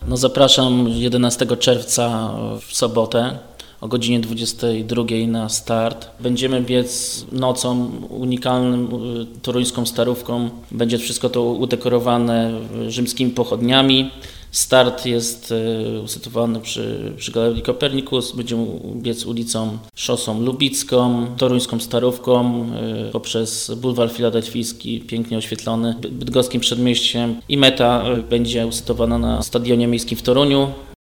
No zapraszam 11 czerwca w sobotę o godzinie 22 na start. Będziemy biec nocą unikalnym toruńską starówką. Będzie wszystko to udekorowane rzymskimi pochodniami. Start jest usytuowany przy Galerii Kopernikus. Będziemy biec ulicą Szosą Lubicką, toruńską starówką, poprzez bulwar filadelfijski, pięknie oświetlony, bydgoskim przedmieściem i meta będzie usytuowana na Stadionie Miejskim w Toruniu.